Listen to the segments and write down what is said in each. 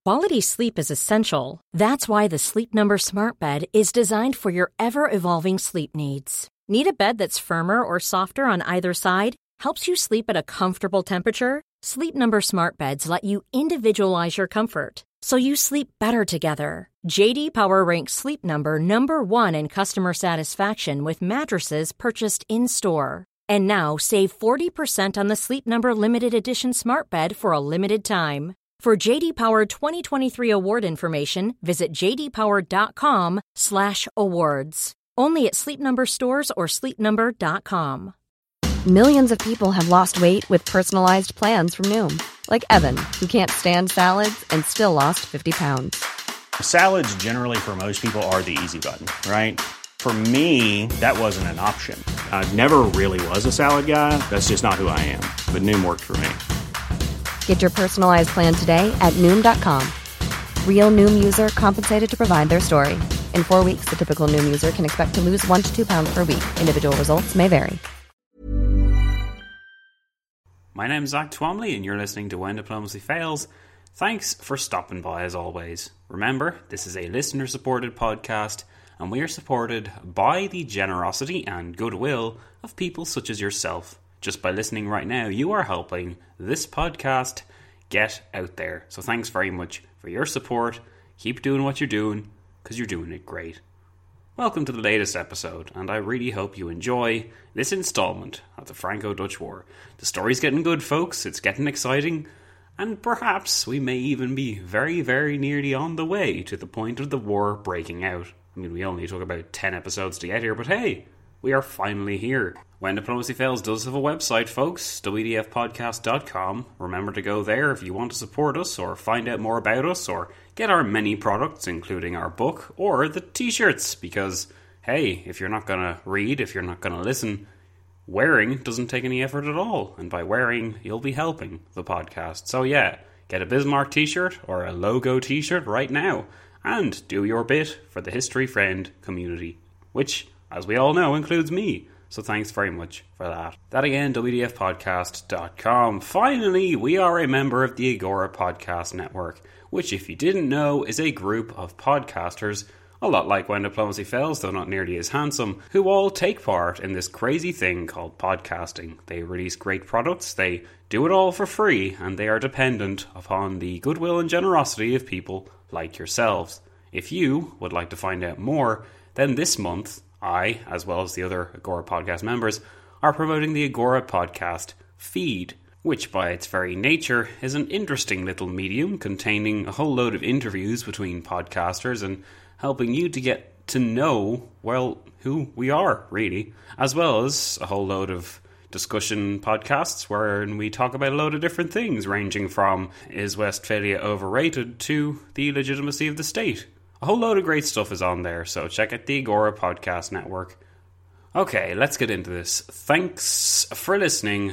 Quality sleep is essential. That's why the Sleep Number Smart Bed is designed for your ever-evolving sleep needs. Need a bed that's firmer or softer on either side? Helps you sleep at a comfortable temperature? Sleep Number Smart Beds let you individualize your comfort, so you sleep better together. J.D. Power ranks Sleep Number number 1 in customer satisfaction with mattresses purchased in-store. And now, save 40% on the Sleep Number Limited Edition Smart Bed for a limited time. For J.D. Power 2023 award information, visit jdpower.com/awards. Only at Sleep Number stores or sleepnumber.com. Millions of people have lost weight with personalized plans from Noom. Like Evan, who can't stand salads and still lost 50 pounds. Salads generally for most people are the easy button, right? For me, that wasn't an option. I never really was a salad guy. That's just not who I am. But Noom worked for me. Get your personalized plan today at Noom.com. Real Noom user compensated to provide their story. In 4 weeks, the typical Noom user can expect to lose 1 to 2 pounds per week. Individual results may vary. My name's Zach Twomley and you're listening to When Diplomacy Fails. Thanks for stopping by as always. Remember, this is a listener-supported podcast and we are supported by the generosity and goodwill of people such as yourself. Just by listening right now, you are helping this podcast get out there. So thanks very much for your support. Keep doing what you're doing, because you're doing it great. Welcome to the latest episode, and I really hope you enjoy this installment of the Franco-Dutch War. The story's getting good, folks. It's getting exciting. And perhaps we may even be very, very nearly on the way to the point of the war breaking out. I mean, we only took about 10 episodes to get here, but hey, we are finally here. When Diplomacy Fails does have a website, folks, wdfpodcast.com. Remember to go there if you want to support us or find out more about us or get our many products, including our book or the t-shirts, because, hey, if you're not going to read, if you're not going to listen, wearing doesn't take any effort at all, and by wearing, you'll be helping the podcast. So yeah, get a Bismarck t-shirt or a logo t-shirt right now, and do your bit for the History Friend community, which, as we all know, includes me. So thanks very much for that. That again, wdfpodcast.com. Finally, we are a member of the Agora Podcast Network, which, if you didn't know, is a group of podcasters, a lot like When Diplomacy Fails, though not nearly as handsome, who all take part in this crazy thing called podcasting. They release great products, they do it all for free, and they are dependent upon the goodwill and generosity of people like yourselves. If you would like to find out more, then this month, I, as well as the other Agora Podcast members, are promoting the Agora Podcast feed, which by its very nature is an interesting little medium containing a whole load of interviews between podcasters and helping you to get to know, well, who we are, really, as well as a whole load of discussion podcasts wherein we talk about a load of different things, ranging from is Westphalia overrated to the legitimacy of the state. A whole load of great stuff is on there, so check out the Agora Podcast Network. Okay, let's get into this. Thanks for listening.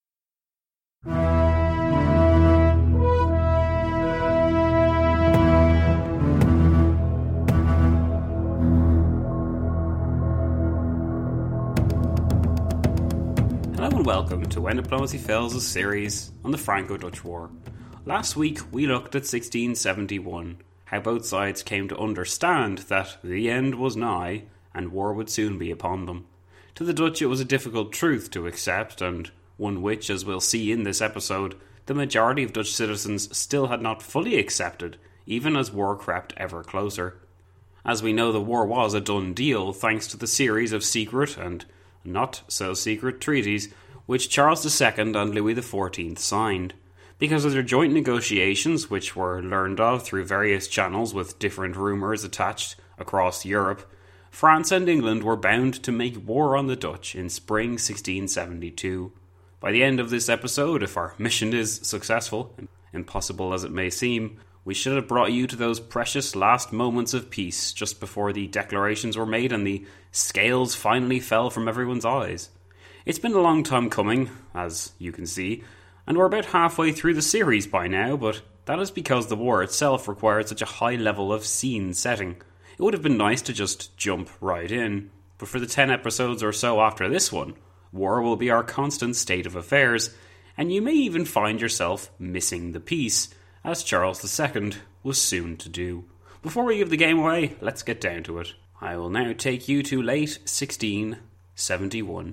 Hello and welcome to When Diplomacy Fails' series on the Franco-Dutch War. Last week we looked at 1671, how both sides came to understand that the end was nigh and war would soon be upon them. To the Dutch it was a difficult truth to accept, and one which, as we'll see in this episode, the majority of Dutch citizens still had not fully accepted, even as war crept ever closer. As we know, the war was a done deal thanks to the series of secret and not-so-secret treaties which Charles II and Louis XIV signed. Because of their joint negotiations, which were learned of through various channels with different rumours attached across Europe, France and England were bound to make war on the Dutch in spring 1672. By the end of this episode, if our mission is successful, impossible as it may seem, we should have brought you to those precious last moments of peace just before the declarations were made and the scales finally fell from everyone's eyes. It's been a long time coming, as you can see, and we're about halfway through the series by now, but that is because the war itself required such a high level of scene setting. It would have been nice to just jump right in, but for the 10 episodes or so after this one, war will be our constant state of affairs, and you may even find yourself missing the peace, as Charles II was soon to do. Before we give the game away, let's get down to it. I will now take you to late 1671.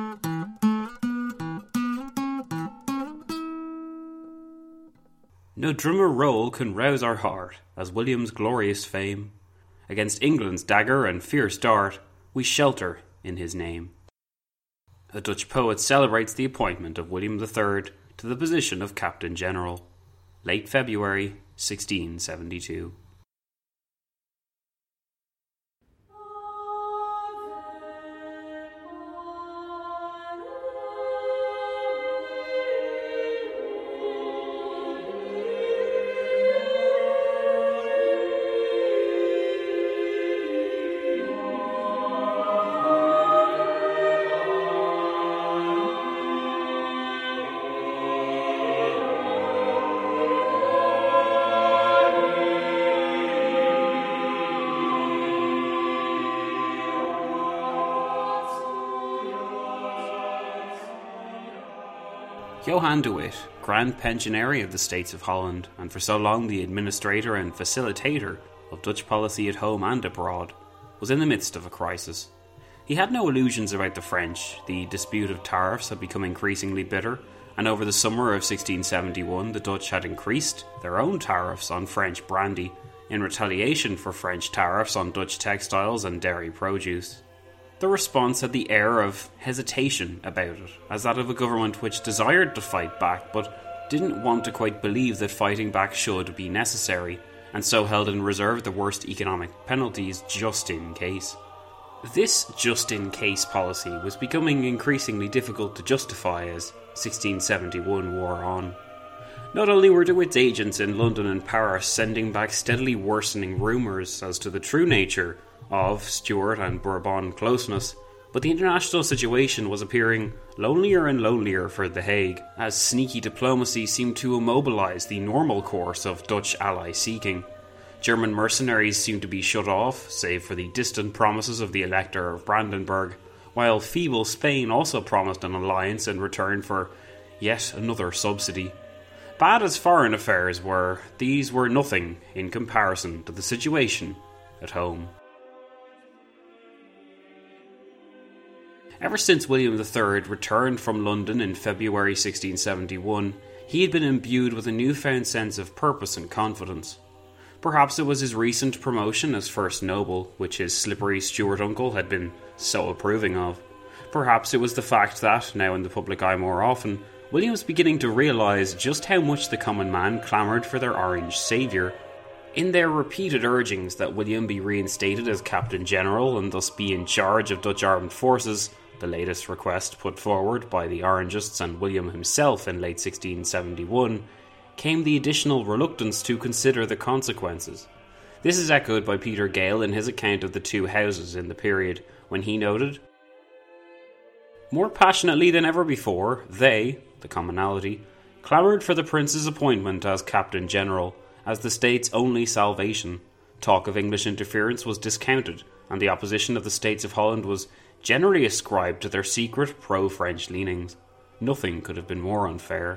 No drummer roll can rouse our heart as William's glorious fame. Against England's dagger and fierce dart, we shelter in his name. A Dutch poet celebrates the appointment of William III to the position of Captain General. Late February 1672. Johan de Witt, Grand Pensionary of the States of Holland, and for so long the administrator and facilitator of Dutch policy at home and abroad, was in the midst of a crisis. He had no illusions about the French. The dispute of tariffs had become increasingly bitter, and over the summer of 1671 the Dutch had increased their own tariffs on French brandy in retaliation for French tariffs on Dutch textiles and dairy produce. The response had the air of hesitation about it, as that of a government which desired to fight back but didn't want to quite believe that fighting back should be necessary, and so held in reserve the worst economic penalties just in case. This just-in-case policy was becoming increasingly difficult to justify as 1671 wore on. Not only were de Witt's agents in London and Paris sending back steadily worsening rumours as to the true nature of Stuart and Bourbon closeness, but the international situation was appearing lonelier and lonelier for The Hague, as sneaky diplomacy seemed to immobilise the normal course of Dutch ally seeking. German mercenaries seemed to be shut off, save for the distant promises of the Elector of Brandenburg, while feeble Spain also promised an alliance in return for yet another subsidy. Bad as foreign affairs were, these were nothing in comparison to the situation at home. Ever since William III returned from London in February 1671, he had been imbued with a newfound sense of purpose and confidence. Perhaps it was his recent promotion as First Noble, which his slippery Stuart uncle had been so approving of. Perhaps it was the fact that, now in the public eye more often, William was beginning to realise just how much the common man clamoured for their Orange saviour. In their repeated urgings that William be reinstated as Captain General and thus be in charge of Dutch armed forces, the latest request put forward by the Orangists and William himself in late 1671, came the additional reluctance to consider the consequences. This is echoed by Peter Gale in his account of the two houses in the period, when he noted, "More passionately than ever before, they, the commonalty, clamoured for the Prince's appointment as Captain General, as the state's only salvation. Talk of English interference was discounted, and the opposition of the States of Holland was generally ascribed to their secret pro-French leanings. Nothing could have been more unfair."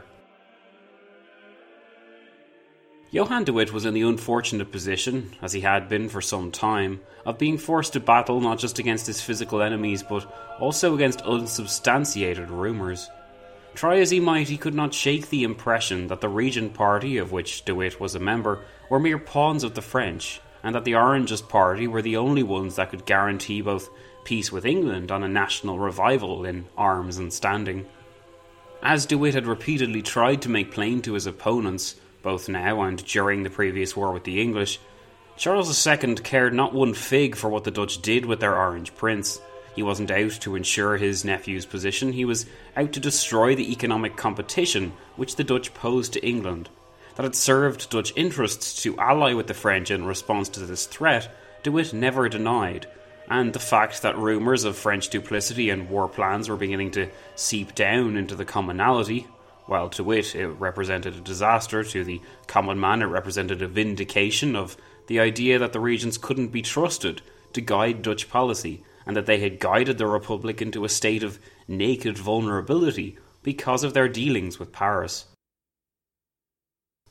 Johan de Witt was in the unfortunate position, as he had been for some time, of being forced to battle not just against his physical enemies but also against unsubstantiated rumours. Try as he might, he could not shake the impression that the Regent Party, of which de Witt was a member, were mere pawns of the French, and that the Orangist Party were the only ones that could guarantee both peace with England and a national revival in arms and standing. As de Witt had repeatedly tried to make plain to his opponents, both now and during the previous war with the English, Charles II cared not one fig for what the Dutch did with their Orange Prince. He wasn't out to ensure his nephew's position, he was out to destroy the economic competition which the Dutch posed to England. That it served Dutch interests to ally with the French in response to this threat, de Witt never denied, and the fact that rumours of French duplicity and war plans were beginning to seep down into the commonalty, while to Witt it represented a disaster, to the common man it represented a vindication of the idea that the regents couldn't be trusted to guide Dutch policy, and that they had guided the Republic into a state of naked vulnerability because of their dealings with Paris.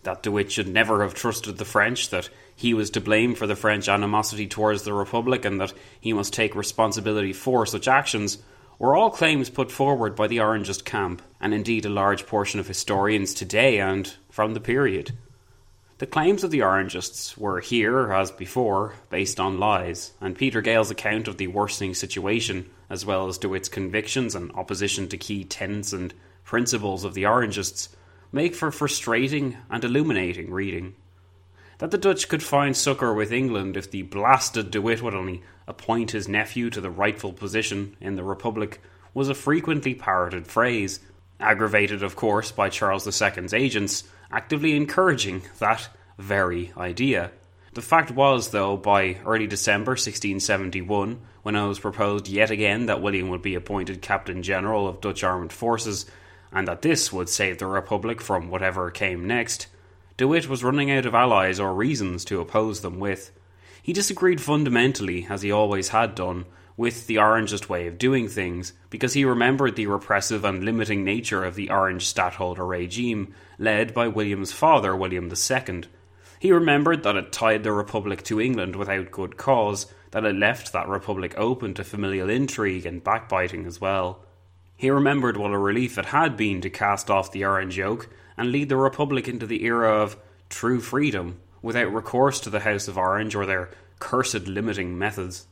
that De Witt should never have trusted the French, that he was to blame for the French animosity towards the Republic, and that he must take responsibility for such actions, were all claims put forward by the Orangist camp, and indeed a large portion of historians today and from the period. The claims of the Orangists were here, as before, based on lies, and Peter Gale's account of the worsening situation, as well as De Witt's convictions and opposition to key tenets and principles of the Orangists, make for frustrating and illuminating reading. That the Dutch could find succour with England if the blasted De Witt would only appoint his nephew to the rightful position in the Republic was a frequently parroted phrase, aggravated of course by Charles II's agents actively encouraging that very idea. The fact was, though, by early December 1671, when it was proposed yet again that William would be appointed Captain General of Dutch Armed Forces, and that this would save the Republic from whatever came next, De Witt was running out of allies or reasons to oppose them with. He disagreed fundamentally, as he always had done, with the Orangist way of doing things, because he remembered the repressive and limiting nature of the Orange stadtholder regime, led by William's father, William II. He remembered that it tied the Republic to England without good cause, that it left that Republic open to familial intrigue and backbiting as well. He remembered what a relief it had been to cast off the Orange yoke and lead the Republic into the era of true freedom, without recourse to the House of Orange or their cursed limiting methods.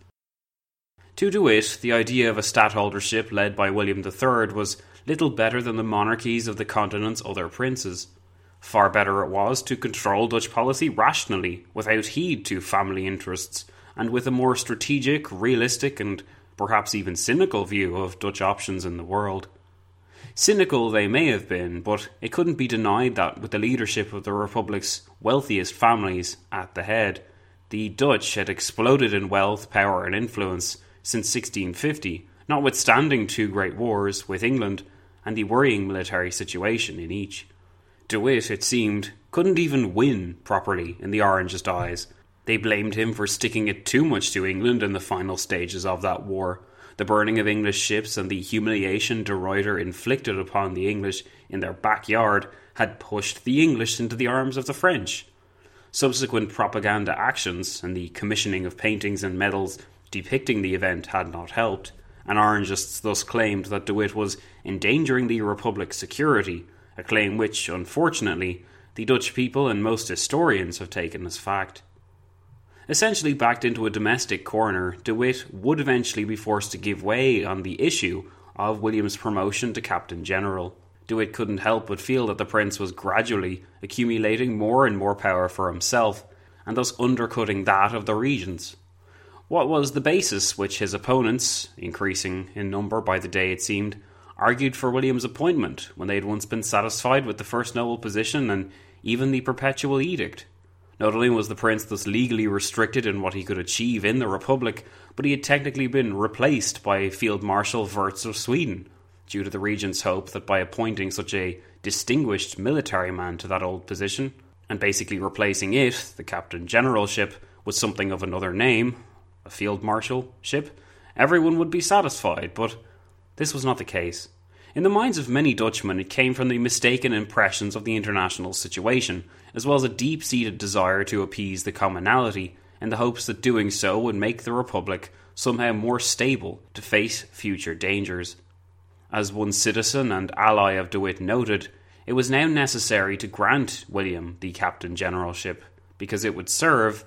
To De Witt, the idea of a stadtholdership led by William III was little better than the monarchies of the continent's other princes. Far better it was to control Dutch policy rationally, without heed to family interests, and with a more strategic, realistic, and perhaps even cynical view of Dutch options in the world. Cynical they may have been, but it couldn't be denied that with the leadership of the Republic's wealthiest families at the head, the Dutch had exploded in wealth, power and influence since 1650, notwithstanding two great wars with England and the worrying military situation in each. De Witt, it seemed, couldn't even win properly in the Orangist eyes. They blamed him for sticking it too much to England in the final stages of that war. The burning of English ships and the humiliation de Ruyter inflicted upon the English in their backyard had pushed the English into the arms of the French. Subsequent propaganda actions and the commissioning of paintings and medals depicting the event had not helped, and Orangists thus claimed that De Witt was endangering the Republic's security, a claim which, unfortunately, the Dutch people and most historians have taken as fact. Essentially backed into a domestic corner, De Witt would eventually be forced to give way on the issue of William's promotion to Captain General. De Witt couldn't help but feel that the prince was gradually accumulating more and more power for himself, and thus undercutting that of the regents. What was the basis which his opponents, increasing in number by the day it seemed, argued for William's appointment when they had once been satisfied with the first noble position and even the perpetual edict? Not only was the prince thus legally restricted in what he could achieve in the Republic, but he had technically been replaced by Field Marshal Wirz of Sweden, due to the regent's hope that by appointing such a distinguished military man to that old position, and basically replacing it, the Captain Generalship, with something of another name, a Field Marshalship, everyone would be satisfied, but this was not the case. In the minds of many Dutchmen, it came from the mistaken impressions of the international situation, as well as a deep-seated desire to appease the commonality, in the hopes that doing so would make the Republic somehow more stable to face future dangers. As one citizen and ally of De Witt noted, it was now necessary to grant William the Captain Generalship, because it would serve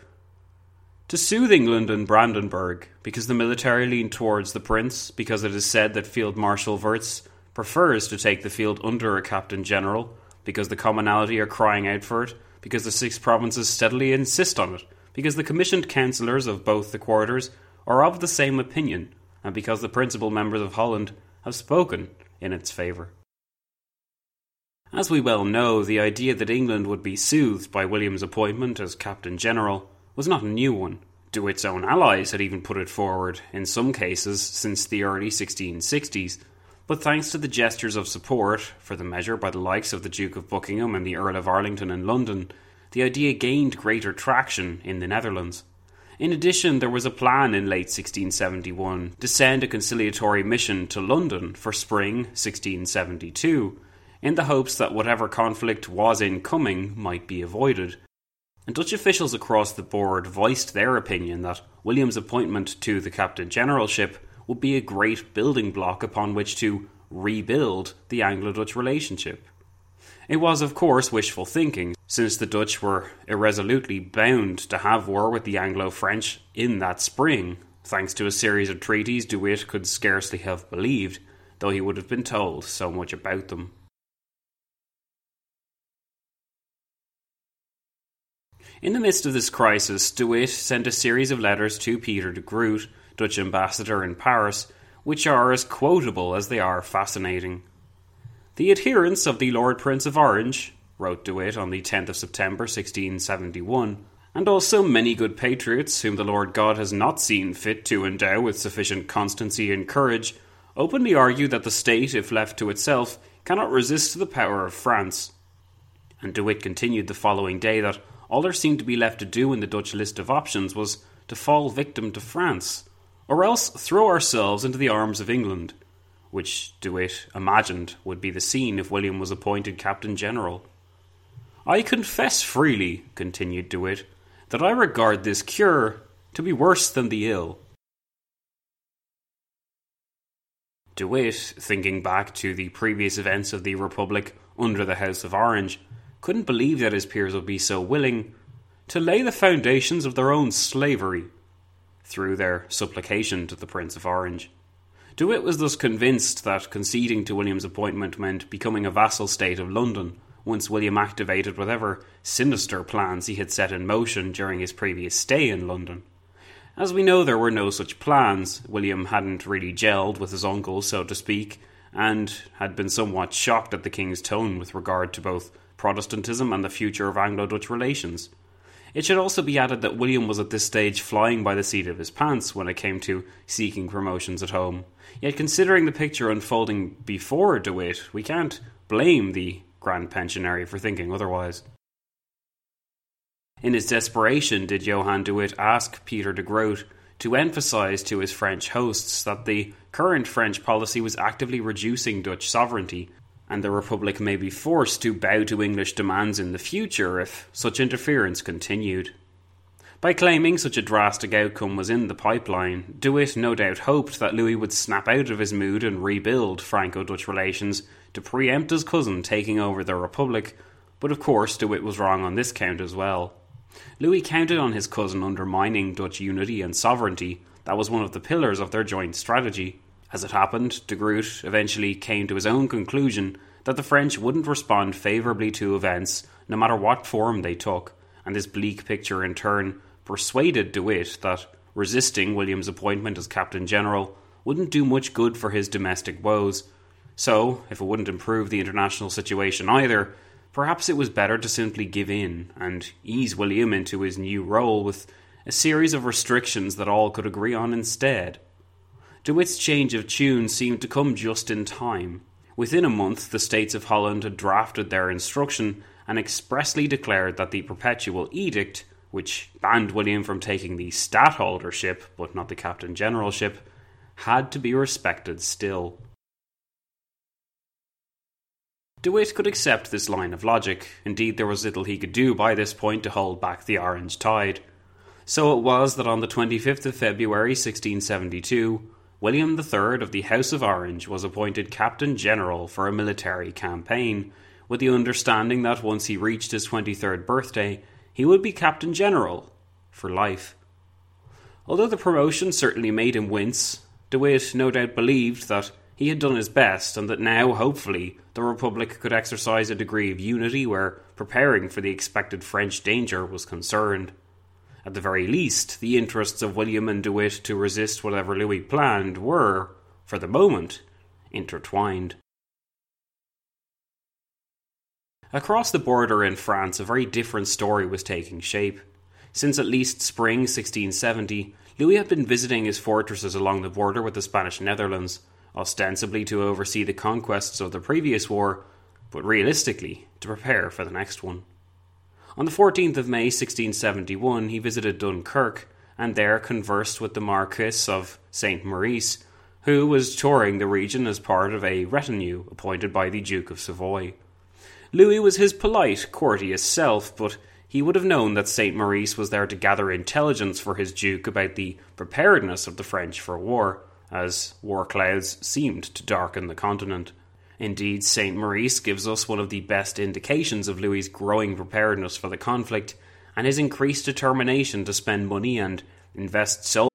to soothe England and Brandenburg, because the military leaned towards the prince, because it is said that Field Marshal Wirz prefers to take the field under a Captain General, because the commonalty are crying out for it, because the 6 provinces steadily insist on it, because the commissioned councillors of both the quarters are of the same opinion, and because the principal members of Holland have spoken in its favour. As we well know, the idea that England would be soothed by William's appointment as Captain General was not a new one. De Witt's own allies had even put it forward, in some cases since the early 1660s, but thanks to the gestures of support for the measure by the likes of the Duke of Buckingham and the Earl of Arlington in London, the idea gained greater traction in the Netherlands. In addition, there was a plan in late 1671 to send a conciliatory mission to London for spring 1672, in the hopes that whatever conflict was incoming might be avoided. And Dutch officials across the board voiced their opinion that William's appointment to the Captain Generalship would be a great building block upon which to rebuild the Anglo-Dutch relationship. It was, of course, wishful thinking, since the Dutch were irresolutely bound to have war with the Anglo-French in that spring, thanks to a series of treaties De Witt could scarcely have believed, though he would have been told so much about them. In the midst of this crisis, De Witt sent a series of letters to Peter de Groot, Dutch ambassador in Paris, which are as quotable as they are fascinating. "The adherents of the Lord Prince of Orange," wrote De Witt on the 10th of September 1671, "and also many good patriots whom the Lord God has not seen fit to endow with sufficient constancy and courage, openly argue that the state, if left to itself, cannot resist the power of France." And De Witt continued the following day that all there seemed to be left to do in the Dutch list of options was to fall victim to France, or else throw ourselves into the arms of England, which De Witt imagined would be the scene if William was appointed Captain General. "I confess freely," continued De Witt, "that I regard this cure to be worse than the ill." De Witt, thinking back to the previous events of the Republic under the House of Orange, couldn't believe that his peers would be so willing to lay the foundations of their own slavery through their supplication to the Prince of Orange. De Witt was thus convinced that conceding to William's appointment meant becoming a vassal state of London once William activated whatever sinister plans he had set in motion during his previous stay in London. As we know, there were no such plans. William hadn't really gelled with his uncle, so to speak, and had been somewhat shocked at the king's tone with regard to both Protestantism and the future of Anglo-Dutch relations. It should also be added that William was at this stage flying by the seat of his pants when it came to seeking promotions at home. Yet considering the picture unfolding before De Witt, we can't blame the Grand Pensionary for thinking otherwise. In his desperation did Johann de Witt ask Peter de Groot to emphasise to his French hosts that the current French policy was actively reducing Dutch sovereignty, and the Republic may be forced to bow to English demands in the future if such interference continued. By claiming such a drastic outcome was in the pipeline, De Witt no doubt hoped that Louis would snap out of his mood and rebuild Franco-Dutch relations to preempt his cousin taking over the Republic, but of course De Witt was wrong on this count as well. Louis counted on his cousin undermining Dutch unity and sovereignty. That was one of the pillars of their joint strategy. As it happened, de Groot eventually came to his own conclusion that the French wouldn't respond favourably to events, no matter what form they took, and this bleak picture in turn persuaded De Witt that resisting William's appointment as Captain General wouldn't do much good for his domestic woes. So, if it wouldn't improve the international situation either, perhaps it was better to simply give in and ease William into his new role with a series of restrictions that all could agree on instead. De Witt's change of tune seemed to come just in time. Within a month, the States of Holland had drafted their instruction and expressly declared that the Perpetual Edict, which banned William from taking the stadtholdership, but not the Captain Generalship, had to be respected still. De Witt could accept this line of logic. Indeed, there was little he could do by this point to hold back the Orange tide. So it was that on the 25th of February 1672, William III of the House of Orange was appointed Captain General for a military campaign, with the understanding that once he reached his 23rd birthday, he would be Captain General for life. Although the promotion certainly made him wince, De Witt no doubt believed that he had done his best and that now, hopefully, the Republic could exercise a degree of unity where preparing for the expected French danger was concerned. At the very least, the interests of William and De Witt to resist whatever Louis planned were, for the moment, intertwined. Across the border in France, a very different story was taking shape. Since at least spring 1670, Louis had been visiting his fortresses along the border with the Spanish Netherlands, ostensibly to oversee the conquests of the previous war, but realistically to prepare for the next one. On the 14th of May 1671, he visited Dunkirk and there conversed with the Marquis of St. Maurice, who was touring the region as part of a retinue appointed by the Duke of Savoy. Louis was his polite, courteous self, but he would have known that Saint Maurice was there to gather intelligence for his duke about the preparedness of the French for war, as war clouds seemed to darken the continent. Indeed, Saint Maurice gives us one of the best indications of Louis's growing preparedness for the conflict, and his increased determination to spend money and invest so.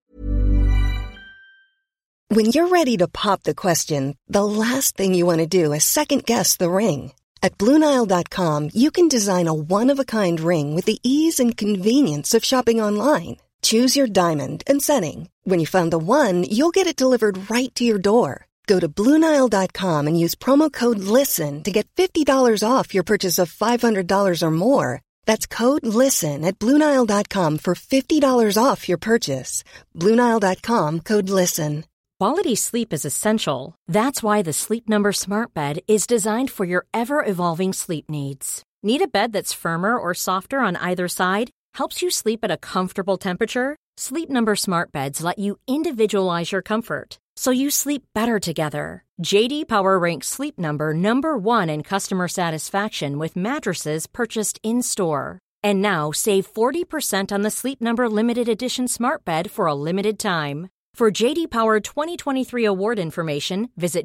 When you're ready to pop the question, the last thing you want to do is second-guess the ring. At BlueNile.com, you can design a one-of-a-kind ring with the ease and convenience of shopping online. Choose your diamond and setting. When you find the one, you'll get it delivered right to your door. Go to BlueNile.com and use promo code LISTEN to get $50 off your purchase of $500 or more. That's code LISTEN at BlueNile.com for $50 off your purchase. BlueNile.com, code LISTEN. Quality sleep is essential. That's why the Sleep Number Smart Bed is designed for your ever-evolving sleep needs. Need a bed that's firmer or softer on either side? Helps you sleep at a comfortable temperature? Sleep Number Smart Beds let you individualize your comfort, so you sleep better together. J.D. Power ranks Sleep Number number 1 in customer satisfaction with mattresses purchased in-store. And now, save 40% on the Sleep Number Limited Edition Smart Bed for a limited time. For J.D. Power 2023 award information, visit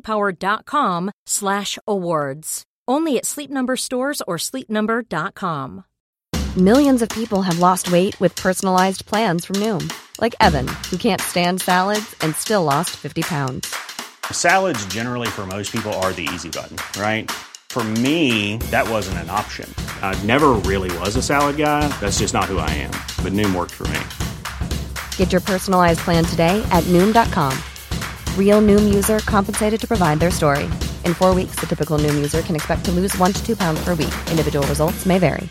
jdpower.com/awards. Only at Sleep Number stores or sleepnumber.com. Millions of people have lost weight with personalized plans from Noom. Like Evan, who can't stand salads and still lost 50 pounds. Salads generally for most people are the easy button, right? For me, that wasn't an option. I never really was a salad guy. That's just not who I am. But Noom worked for me. Get your personalized plan today at Noom.com. Real Noom user compensated to provide their story. In 4 weeks, the typical Noom user can expect to lose 1 to 2 pounds per week. Individual results may vary.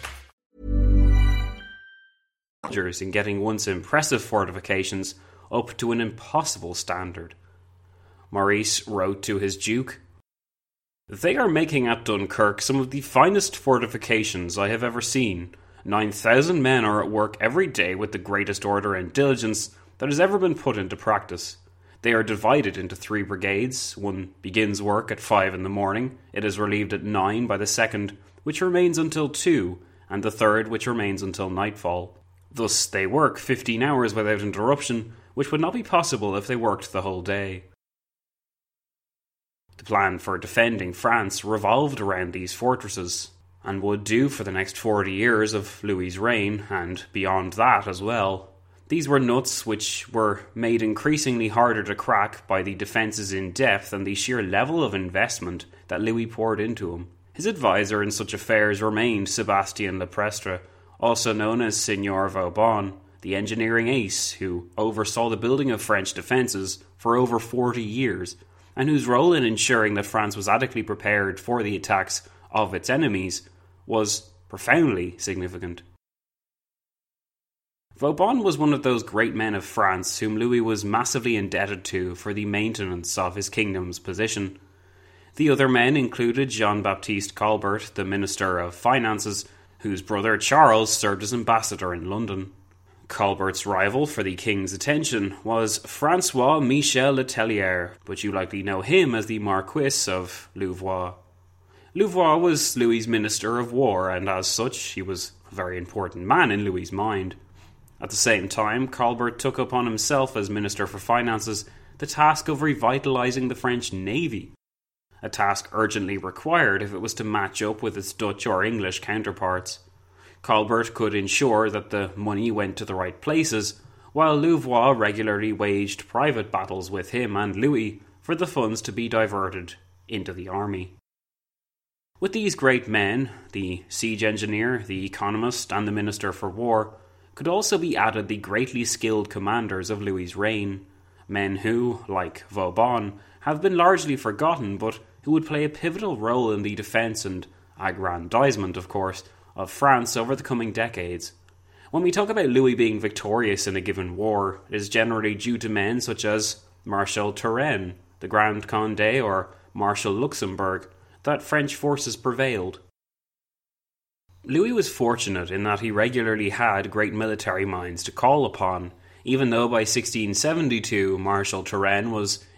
In getting once impressive fortifications up to an impossible standard. Maurice wrote to his duke, "They are making at Dunkirk some of the finest fortifications I have ever seen. 9,000 men are at work every day with the greatest order and diligence that has ever been put into practice. They are divided into 3 brigades. One begins work at 5 in the morning. It is relieved at 9 by the second, which remains until 2, and the third, which remains until nightfall. Thus they work 15 hours without interruption, which would not be possible if they worked the whole day." The plan for defending France revolved around these fortresses, and would do for the next 40 years of Louis's reign, and beyond that as well. These were nuts which were made increasingly harder to crack by the defences in depth and the sheer level of investment that Louis poured into them. His advisor in such affairs remained Sebastien Le Prestre, also known as Seigneur Vauban, the engineering ace who oversaw the building of French defences for over 40 years, and whose role in ensuring that France was adequately prepared for the attacks of its enemies was profoundly significant. Vauban was one of those great men of France whom Louis was massively indebted to for the maintenance of his kingdom's position. The other men included Jean-Baptiste Colbert, the Minister of Finances, whose brother Charles served as ambassador in London. Colbert's rival for the king's attention was Francois Michel Le Tellier, but you likely know him as the Marquis of Louvois. Louvois was Louis's Minister of War, and as such, he was a very important man in Louis's mind. At the same time, Colbert took upon himself as Minister for Finances the task of revitalising the French navy, a task urgently required if it was to match up with its Dutch or English counterparts. Colbert could ensure that the money went to the right places, while Louvois regularly waged private battles with him and Louis for the funds to be diverted into the army. With these great men, the siege engineer, the economist, and the Minister for War, could also be added the greatly skilled commanders of Louis's reign, men who, like Vauban, have been largely forgotten, but who would play a pivotal role in the defence and aggrandisement, of course, of France over the coming decades. When we talk about Louis being victorious in a given war, it is generally due to men such as Marshal Turenne, the Grand Condé, or Marshal Luxembourg, that French forces prevailed. Louis was fortunate in that he regularly had great military minds to call upon, even though by 1672 Marshal Turenne was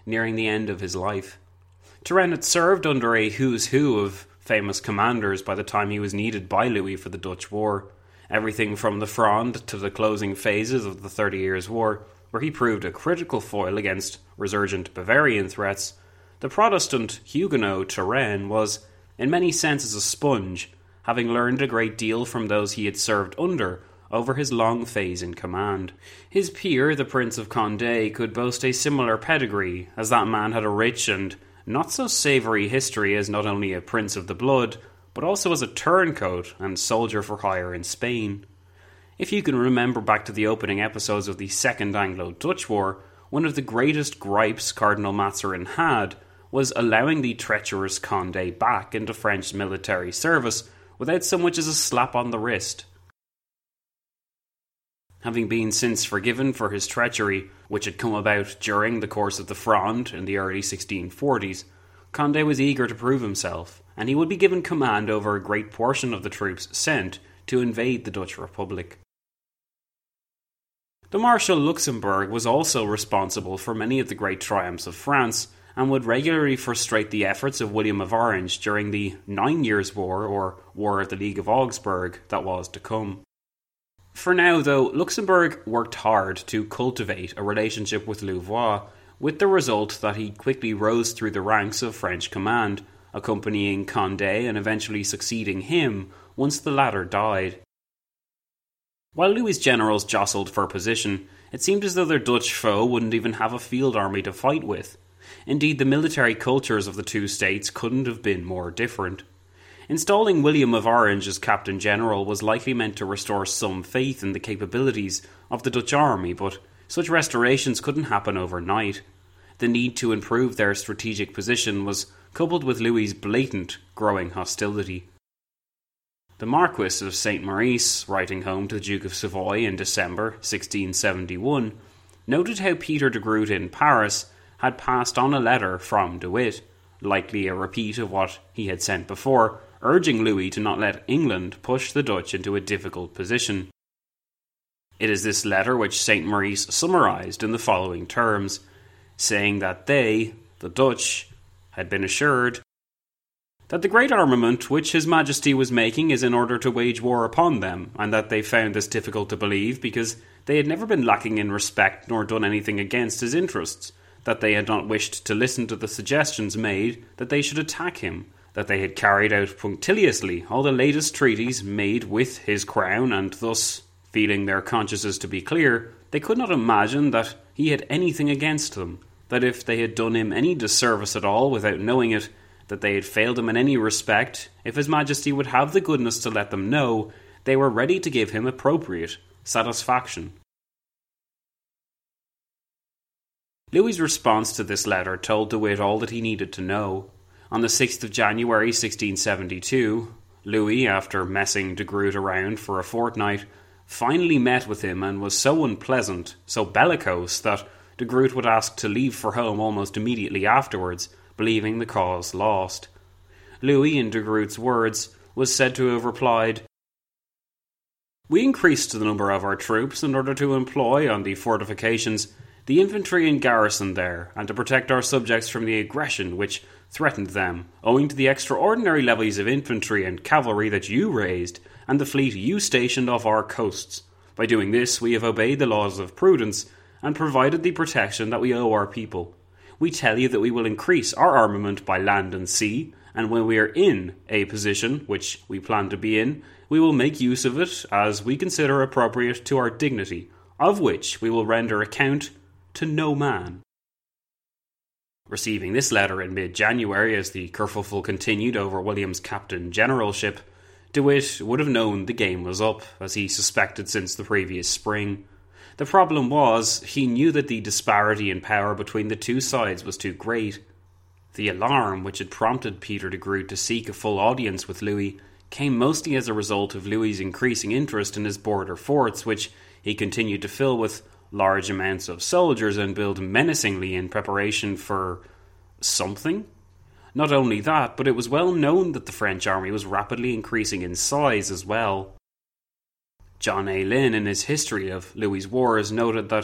nearing the end of his life. Turenne had served under a who's who of famous commanders by the time he was needed by Louis for the Dutch War, everything from the Fronde to the closing phases of the 30 Years' War, where he proved a critical foil against resurgent Bavarian threats. The Protestant Huguenot Turenne was, in many senses, a sponge, having learned a great deal from those he had served under over his long phase in command. His peer, the Prince of Condé, could boast a similar pedigree, as that man had a rich and not-so-savoury history as not only a prince of the blood, but also as a turncoat and soldier for hire in Spain. If you can remember back to the opening episodes of the Second Anglo-Dutch War, one of the greatest gripes Cardinal Mazarin had was allowing the treacherous Condé back into French military service without so much as a slap on the wrist. Having been since forgiven for his treachery, which had come about during the course of the Fronde in the early 1640s, Condé was eager to prove himself, and he would be given command over a great portion of the troops sent to invade the Dutch Republic. The Marshal Luxembourg was also responsible for many of the great triumphs of France, and would regularly frustrate the efforts of William of Orange during the 9 Years' War, or War of the League of Augsburg, that was to come. For now, though, Luxembourg worked hard to cultivate a relationship with Louvois, with the result that he quickly rose through the ranks of French command, accompanying Condé and eventually succeeding him once the latter died. While Louis's generals jostled for position, it seemed as though their Dutch foe wouldn't even have a field army to fight with. Indeed, the military cultures of the two states couldn't have been more different. Installing William of Orange as Captain General was likely meant to restore some faith in the capabilities of the Dutch army, but such restorations couldn't happen overnight. The need to improve their strategic position was coupled with Louis's blatant growing hostility. The Marquis of Saint-Maurice, writing home to the Duke of Savoy in December 1671, noted how Peter de Groot in Paris had passed on a letter from De Witt, likely a repeat of what he had sent before, urging Louis to not let England push the Dutch into a difficult position. It is this letter which Saint-Maurice summarised in the following terms, saying that they, the Dutch, had been assured that the great armament which His Majesty was making is in order to wage war upon them, and that they found this difficult to believe because they had never been lacking in respect nor done anything against his interests, that they had not wished to listen to the suggestions made that they should attack him, that they had carried out punctiliously all the latest treaties made with his crown, and thus, feeling their consciences to be clear, they could not imagine that he had anything against them, that if they had done him any disservice at all without knowing it, that they had failed him in any respect, if His Majesty would have the goodness to let them know, they were ready to give him appropriate satisfaction. Louis's response to this letter told De Witt all that he needed to know. On the 6th of January 1672, Louis, after messing de Groot around for a fortnight, finally met with him and was so unpleasant, so bellicose, that de Groot would ask to leave for home almost immediately afterwards, believing the cause lost. Louis, in de Groot's words, was said to have replied, "We increased the number of our troops in order to employ on the fortifications the infantry in garrison there, and to protect our subjects from the aggression which threatened them, owing to the extraordinary levies of infantry and cavalry that you raised, and the fleet you stationed off our coasts. By doing this, we have obeyed the laws of prudence, and provided the protection that we owe our people. We tell you that we will increase our armament by land and sea, and when we are in a position, which we plan to be in, we will make use of it as we consider appropriate to our dignity, of which we will render account to no man." Receiving this letter in mid-January as the kerfuffle continued over William's captain generalship, De Witt would have known the game was up, as he suspected since the previous spring. The problem was, he knew that the disparity in power between the two sides was too great. The alarm which had prompted Peter de Groot to seek a full audience with Louis came mostly as a result of Louis's increasing interest in his border forts, which he continued to fill with large amounts of soldiers and build menacingly in preparation for something. Not only that, but it was well known that the French army was rapidly increasing in size as well. John A. Lynn, in his history of Louis's wars, noted that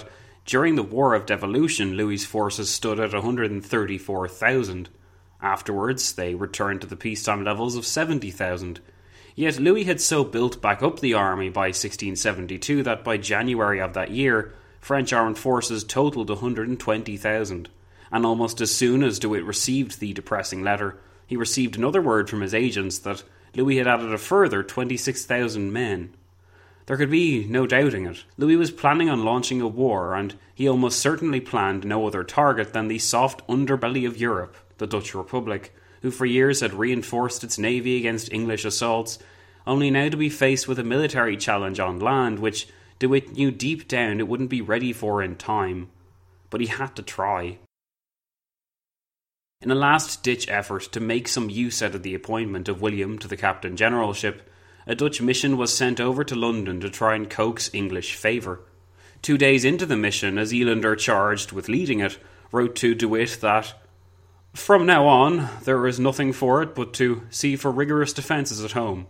During the War of Devolution, Louis's forces stood at 134,000. Afterwards, they returned to the peacetime levels of 70,000. Yet Louis had so built back up the army by 1672 that by January of that year, French armed forces totaled 120,000. And almost as soon as De Witt received the depressing letter, he received another word from his agents that Louis had added a further 26,000 men. There could be no doubting it. Louis was planning on launching a war, and he almost certainly planned no other target than the soft underbelly of Europe, the Dutch Republic, who for years had reinforced its navy against English assaults, only now to be faced with a military challenge on land which De Witt knew deep down it wouldn't be ready for in time. But he had to try. In a last-ditch effort to make some use out of the appointment of William to the Captain Generalship, a Dutch mission was sent over to London to try and coax English favour. 2 days into the mission, a Zealander charged with leading it wrote to De Witt that, "From now on, there is nothing for it but to see for rigorous defences at home."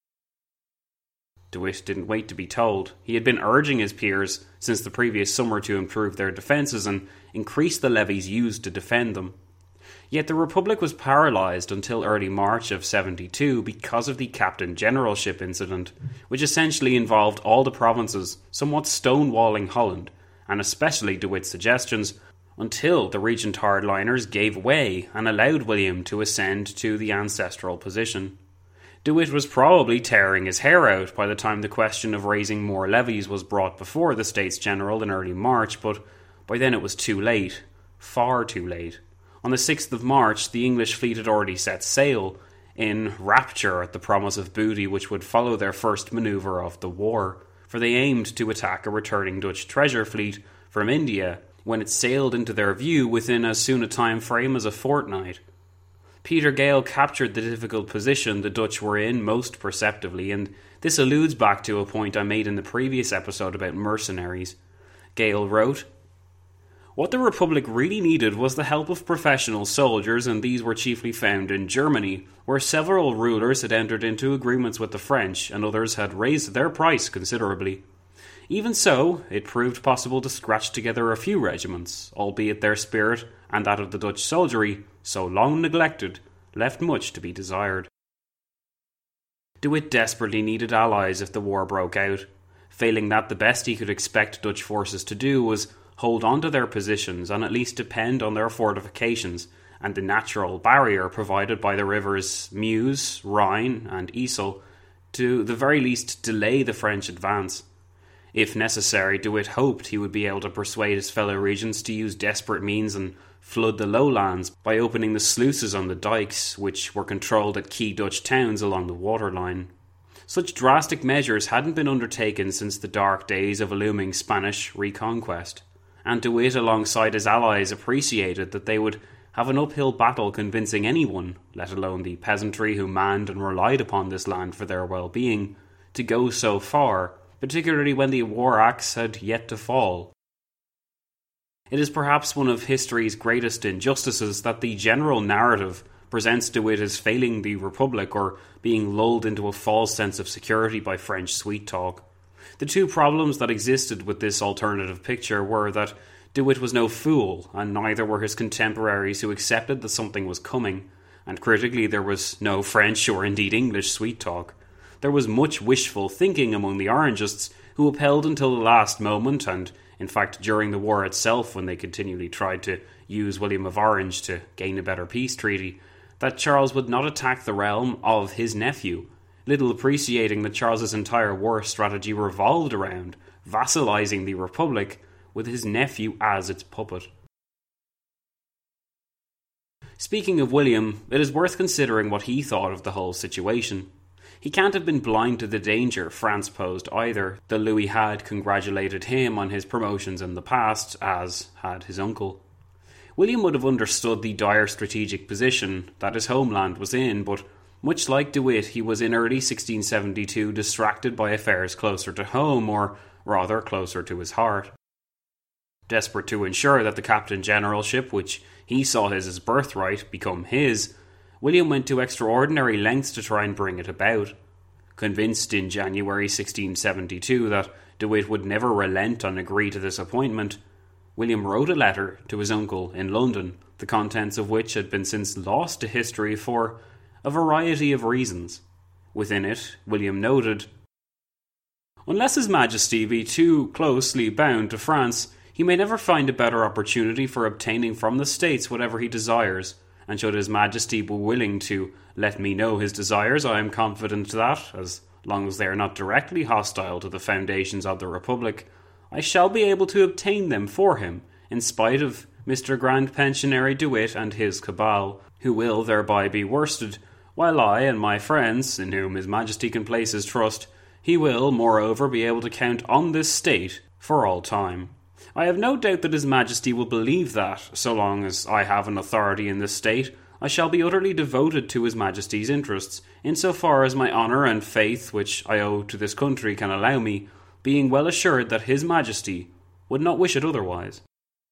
De Witt didn't wait to be told. He had been urging his peers since the previous summer to improve their defences and increase the levies used to defend them. Yet the Republic was paralysed until early March of 72 because of the Captain Generalship incident, which essentially involved all the provinces somewhat stonewalling Holland, and especially De Witt's suggestions, until the Regent hardliners gave way and allowed William to ascend to the ancestral position. De Witt was probably tearing his hair out by the time the question of raising more levies was brought before the States General in early March, but by then it was too late. Far too late. On the 6th of March, the English fleet had already set sail, in rapture at the promise of booty which would follow their first manoeuvre of the war, for they aimed to attack a returning Dutch treasure fleet from India when it sailed into their view within as soon a time frame as a fortnight. Peter Gale captured the difficult position the Dutch were in most perceptively, and this alludes back to a point I made in the previous episode about mercenaries. Gale wrote, "What the Republic really needed was the help of professional soldiers, and these were chiefly found in Germany, where several rulers had entered into agreements with the French, and others had raised their price considerably. Even so, it proved possible to scratch together a few regiments, albeit their spirit and that of the Dutch soldiery, so long neglected, left much to be desired." De Witt desperately needed allies if the war broke out. Failing that, the best he could expect Dutch forces to do was hold on to their positions and at least depend on their fortifications and the natural barrier provided by the rivers Meuse, Rhine and Yssel to the very least delay the French advance. If necessary, De Witt hoped he would be able to persuade his fellow regents to use desperate means and flood the lowlands by opening the sluices on the dikes, which were controlled at key Dutch towns along the waterline. Such drastic measures hadn't been undertaken since the dark days of a looming Spanish reconquest, and De Witt alongside his allies appreciated that they would have an uphill battle convincing anyone, let alone the peasantry who manned and relied upon this land for their well-being, to go so far, particularly when the war axe had yet to fall. It is perhaps one of history's greatest injustices that the general narrative presents De Witt as failing the Republic or being lulled into a false sense of security by French sweet talk. The two problems that existed with this alternative picture were that De Witt was no fool, and neither were his contemporaries who accepted that something was coming, and critically there was no French or indeed English sweet talk. There was much wishful thinking among the Orangists, who upheld until the last moment, and in fact during the war itself when they continually tried to use William of Orange to gain a better peace treaty, that Charles would not attack the realm of his nephew, little appreciating that Charles's entire war strategy revolved around vassalizing the Republic with his nephew as its puppet. Speaking of William, it is worth considering what he thought of the whole situation. He can't have been blind to the danger France posed either, though Louis had congratulated him on his promotions in the past, as had his uncle. William would have understood the dire strategic position that his homeland was in, but much like De Witt, he was in early 1672 distracted by affairs closer to home, or rather closer to his heart. Desperate to ensure that the Captain Generalship, which he saw as his birthright, become his, William went to extraordinary lengths to try and bring it about. Convinced in January 1672 that De Witt would never relent and agree to this appointment, William wrote a letter to his uncle in London, the contents of which had been since lost to history for a variety of reasons. Within it, William noted, "Unless His Majesty be too closely bound to France, he may never find a better opportunity for obtaining from the States whatever he desires, and should His Majesty be willing to let me know his desires, I am confident that, as long as they are not directly hostile to the foundations of the Republic, I shall be able to obtain them for him, in spite of Mr. Grand Pensionary De Witt and his cabal, who will thereby be worsted, while I and my friends, in whom His Majesty can place his trust, he will, moreover, be able to count on this state for all time. I have no doubt that His Majesty will believe that, so long as I have an authority in this state, I shall be utterly devoted to His Majesty's interests, in so far as my honour and faith which I owe to this country can allow me, being well assured that His Majesty would not wish it otherwise."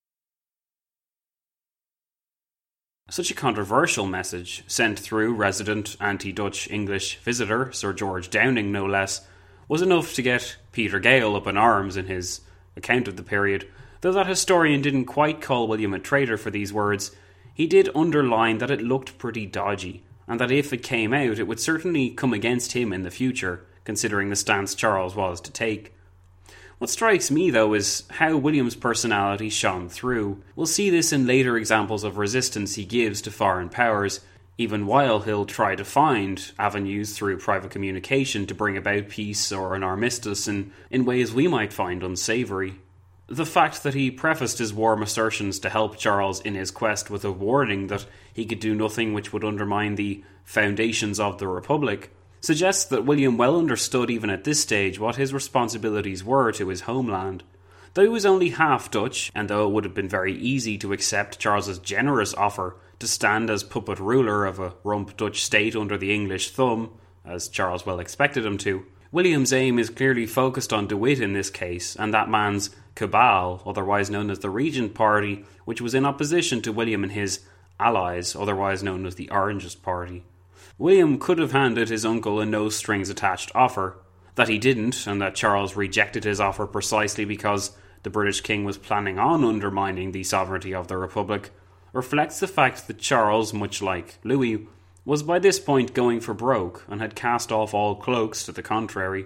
Such a controversial message, sent through resident anti-Dutch English visitor Sir George Downing no less, was enough to get Peter Gale up in arms in his account of the period. Though that historian didn't quite call William a traitor for these words, he did underline that it looked pretty dodgy, and that if it came out, it would certainly come against him in the future, considering the stance Charles was to take. What strikes me, though, is how William's personality shone through. We'll see this in later examples of resistance he gives to foreign powers, even while he'll try to find avenues through private communication to bring about peace or an armistice in ways we might find unsavoury. The fact that he prefaced his warm assertions to help Charles in his quest with a warning that he could do nothing which would undermine the foundations of the Republic suggests that William well understood even at this stage what his responsibilities were to his homeland. Though he was only half Dutch, and though it would have been very easy to accept Charles's generous offer to stand as puppet ruler of a rump Dutch state under the English thumb, as Charles well expected him to, William's aim is clearly focused on De Witt in this case, and that man's cabal, otherwise known as the Regent Party, which was in opposition to William and his allies, otherwise known as the Orangist Party. William could have handed his uncle a no-strings-attached offer. That he didn't, and that Charles rejected his offer precisely because the British king was planning on undermining the sovereignty of the Republic, reflects the fact that Charles, much like Louis, was by this point going for broke and had cast off all cloaks to the contrary.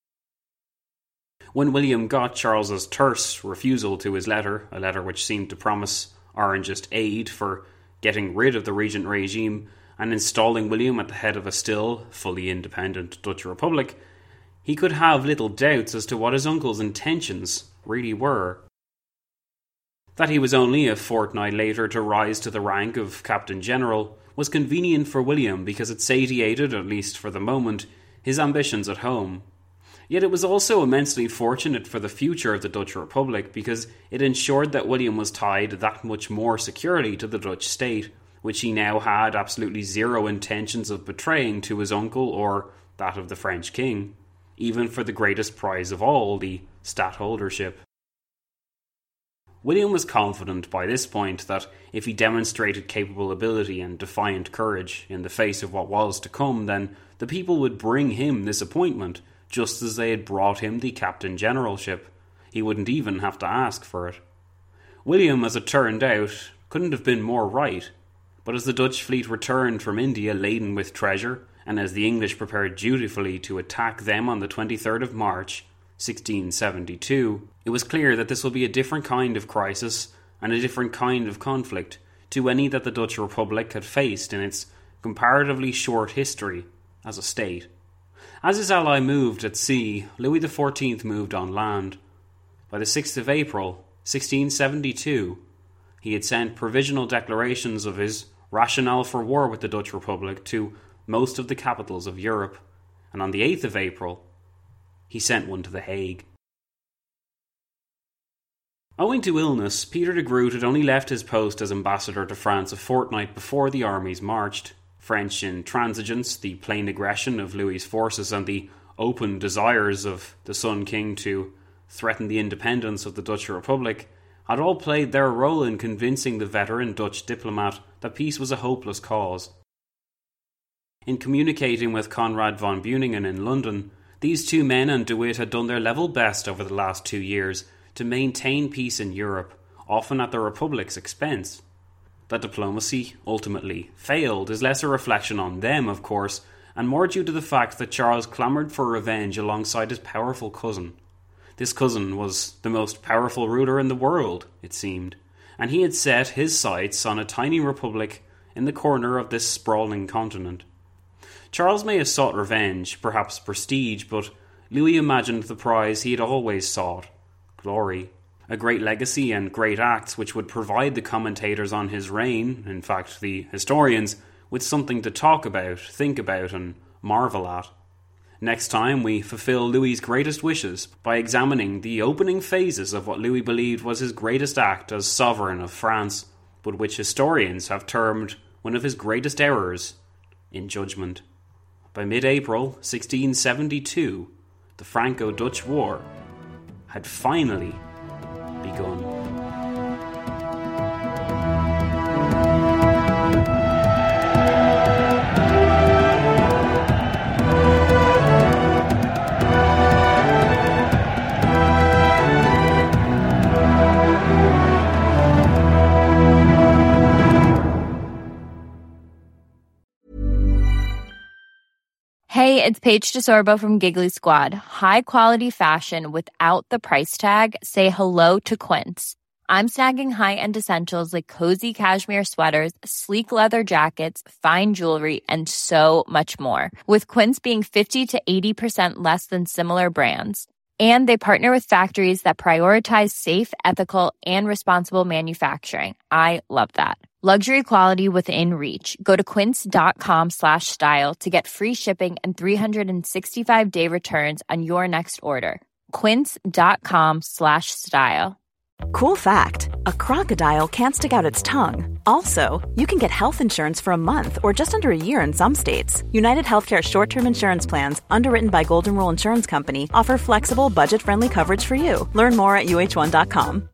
When William got Charles's terse refusal to his letter, a letter which seemed to promise Orangist aid for getting rid of the Regent regime and installing William at the head of a still fully independent Dutch Republic, he could have little doubts as to what his uncle's intentions really were. That he was only a fortnight later to rise to the rank of Captain General was convenient for William because it satiated, at least for the moment, his ambitions at home. Yet it was also immensely fortunate for the future of the Dutch Republic because it ensured that William was tied that much more securely to the Dutch state, which he now had absolutely zero intentions of betraying to his uncle or that of the French king, even for the greatest prize of all, the stadtholdership. William was confident by this point that if he demonstrated capable ability and defiant courage in the face of what was to come, then the people would bring him this appointment, just as they had brought him the captain generalship. He wouldn't even have to ask for it. William, as it turned out, couldn't have been more right. But as the Dutch fleet returned from India laden with treasure, and as the English prepared dutifully to attack them on the 23rd of March, 1672, it was clear that this would be a different kind of crisis and a different kind of conflict to any that the Dutch Republic had faced in its comparatively short history as a state. As his ally moved at sea, Louis XIV moved on land. By the 6th of April, 1672, he had sent provisional declarations of his rationale for war with the Dutch Republic to most of the capitals of Europe, and on the 8th of April, he sent one to The Hague. Owing to illness, Peter de Groot had only left his post as ambassador to France a fortnight before the armies marched. French intransigence, the plain aggression of Louis's forces, and the open desires of the Sun King to threaten the independence of the Dutch Republic had all played their role in convincing the veteran Dutch diplomat that peace was a hopeless cause. In communicating with Conrad von Beuningen in London, these two men and De Witt had done their level best over the last 2 years to maintain peace in Europe, often at the Republic's expense. That diplomacy ultimately failed is less a reflection on them, of course, and more due to the fact that Charles clamoured for revenge alongside his powerful cousin. This cousin was the most powerful ruler in the world, it seemed, and he had set his sights on a tiny republic in the corner of this sprawling continent. Charles may have sought revenge, perhaps prestige, but Louis imagined the prize he had always sought: glory. A great legacy and great acts which would provide the commentators on his reign, in fact the historians, with something to talk about, think about, and marvel at. Next time we fulfill Louis's greatest wishes by examining the opening phases of what Louis believed was his greatest act as sovereign of France, but which historians have termed one of his greatest errors in judgment. By mid-April 1672, the Franco-Dutch War had finally begun. Hey, it's Paige DeSorbo from Giggly Squad. High quality fashion without the price tag. Say hello to Quince. I'm snagging high-end essentials like cozy cashmere sweaters, sleek leather jackets, fine jewelry, and so much more. With Quince being 50 to 80% less than similar brands. And they partner with factories that prioritize safe, ethical, and responsible manufacturing. I love that. Luxury quality within reach. Go to quince.com/style to get free shipping and 365-day returns on your next order. Quince.com/style. Cool fact, a crocodile can't stick out its tongue. Also, you can get health insurance for a month or just under a year in some states. United Healthcare short-term insurance plans, underwritten by Golden Rule Insurance Company, offer flexible, budget-friendly coverage for you. Learn more at uh1.com.